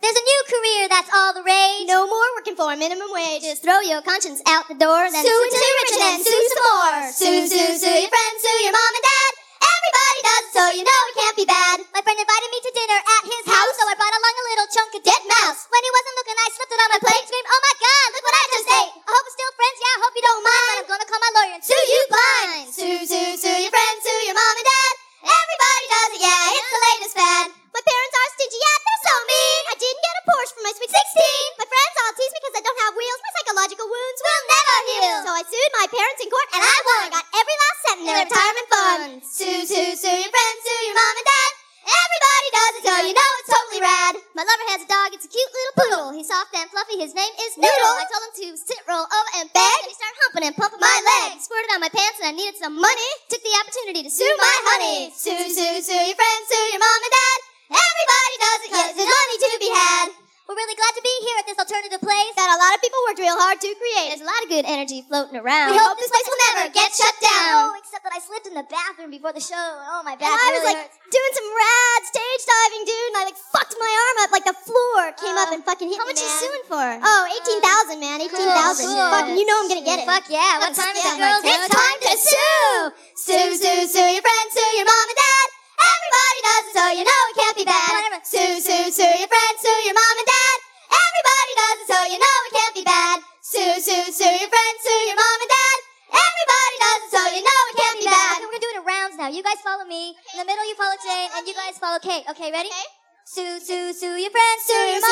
There's a new career that's all the rage. No more working for a minimum wage. Just throw your conscience out the door, then sue sue until you're rich and then sue some more. Sue, sue, sue your friends, sue your mom and dad. Everybody does it, so you know it can't be bad. My friend invited me to dinner at his house, so I brought along a little chunk of dead mouse. When he wasn't looking, I slipped it on my plate, screamed, "Oh my God, look what I just ate!" I hope we're still friends, yeah, I hope you don't mind, but I'm gonna call my lawyer and sue you blind. Sue, sue, sue your friends, sue your mom and dad. Everybody does it, yeah, it's the latest fad. My parents are stingy, yeah, they're so mean. I didn't get a Porsche for my sweet 16. My friends all tease me because I don't have wheels. My psychological wounds will never heal. So I sued my parents in court and I won. I got every last cent in their retirement fund. Sue, sue, sue your friends, sue your mom and dad. Everybody does it, so you know it's totally rad. My lover has a dog, it's a cute little poodle. He's soft and fluffy, his name is Noodle. I told him to sit, roll over, and beg, and he started humping and pumping my legs. Squirted on my pants and I needed some money. Took the opportunity to sue my honey. Sue, sue, sue your friends, sue your mom and dad. Everybody does it, yes, there's money to be had. We're really glad to be here at this alternative place that a lot of people worked real hard to create. There's a lot of good energy floating around. We hope this place will never get shut down. Oh, except that I slipped in the bathroom before the show. Oh, my back and I was really like hurts. doing some rad stage diving, dude, and I like fucked my arm up, like the floor came up and fucking hit How me, much man. you suing for? Oh, 18,000, man, 18,000. Cool. Fuck, you know I'm gonna get it. Fuck yeah, what time is it, girls? It's time to sue! Sue, sue, sue your friends, sue your mom and dad. Everybody does it, so you know it can't be bad. Whatever. Sue, sue, sue your friends, sue your mom and dad. Everybody does it, so you know it can't be bad. Sue, sue, sue your friends, sue your mom and dad. Everybody does it, so you know it can't be bad. Okay, we're gonna do it in rounds now. You guys follow me. In the middle, you follow Jane, and you guys follow Kate. Okay, ready? Okay. Sue, sue, sue your friends, sue your